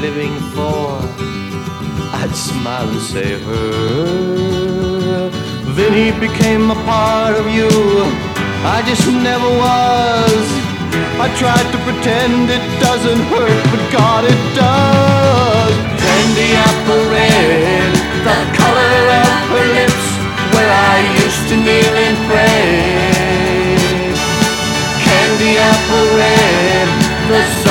living for, I'd smile and say her. Then he became a part of you, I just never was. I tried to pretend it doesn't hurt, but God, it does. Candy apple red, the color of her lips, where I used to kneel and pray. Candy apple red, the